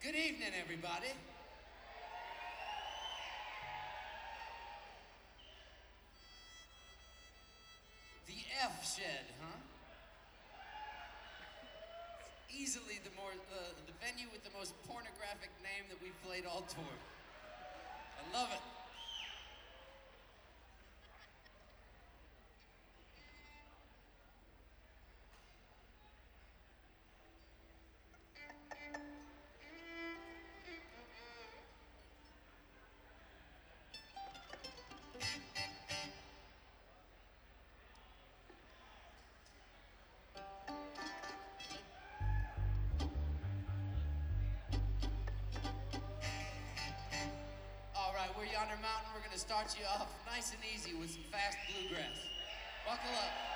Good evening, everybody. The F Shed, huh? Easily the venue with the most pornographic name that we've played all tour. I love it. All right, we're Yonder Mountain. We're gonna start you off nice and easy with some fast bluegrass. Buckle up.